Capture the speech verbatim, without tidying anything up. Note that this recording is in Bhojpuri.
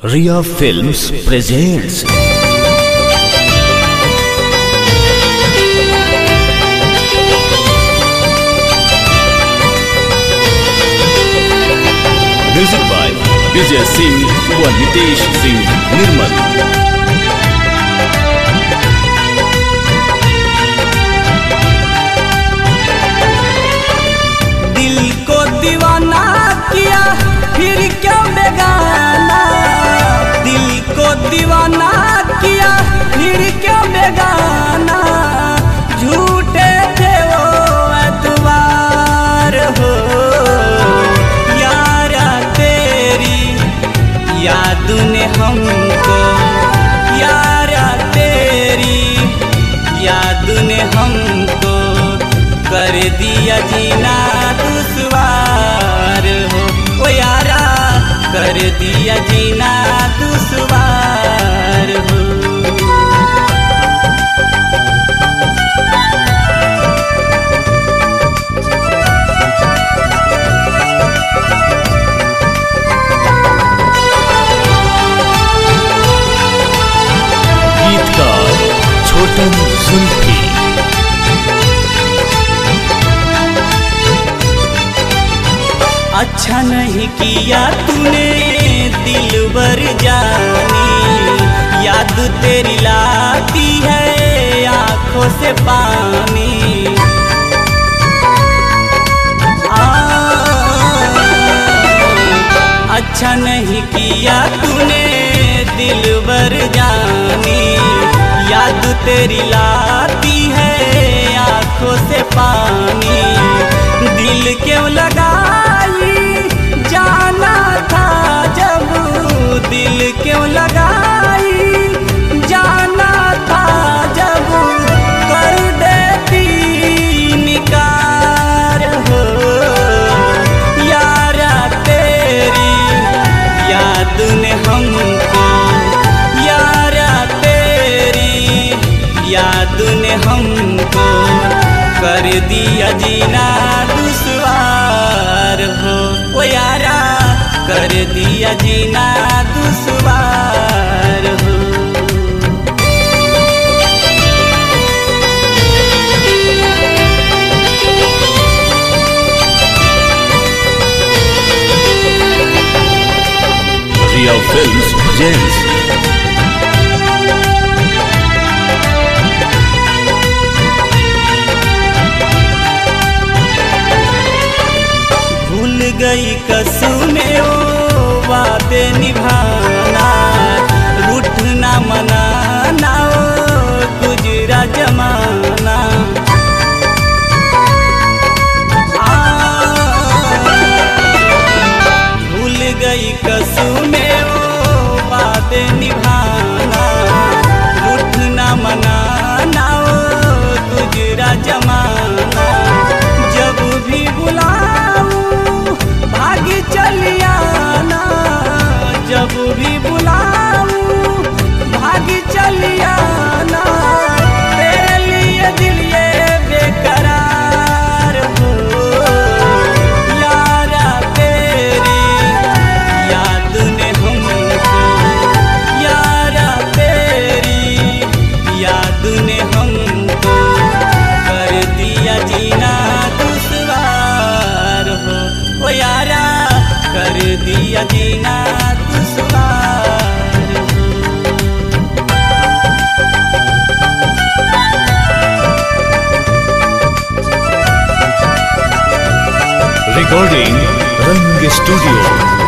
Riya films presents music by Vijay Singh व नितेश सिंह निर्मल। दिल को दीवाना किया फिर क्यों बेगाना, दिल को दीवाना किया फिर क्यों बेगाना, झूठे थे वो एतबार हो यारा तेरी याद ने हमको, यारा तेरी याद ने हमको कर दिया जीना दुश्वार हो, ओ यारा कर दिया जीना दुश्वार हो। गीतकार छोटन जुल्फी। अच्छा नहीं किया तूने दिलबर जानी, याद तेरी लाती है आँखों से पानी। आ, अच्छा नहीं किया तूने दिलबर जानी, याद तेरी लाती है आँखों से पानी। दिल क्यों लगाई जाना था जब, दिल क्यों लगाई जाना था जब, कर देती निकार हो यारा तेरी याद ने हमको, यारा तेरी याद ने हमको कर दिया जीना दुश्वार हो, ओ यारा कर दिया जीना दुश्वार हो। रिया फिल्म्स प्रेजेंट्स गई कसमें ओ वादे निभाना, रूठना मनाना ओ गुजरा जमाना। आ, भूल गई कसमें ओ वादे निभाना, रूठना मनाना ओ गुजरा जमाना। जब भी बुलाऊं भागी चलियाना, जब भी बुलाऊं भागी चलियाना, तेरे लिए दिल ये बेकरार हो यारा तेरी याद ने हमको, यारा तेरी याद ने हमको कर दिया जीना दुश्वार हो, ओ यारा कर दिया जीना दुश्वार हो। रिकॉर्डिंग रंग स्टूडियो।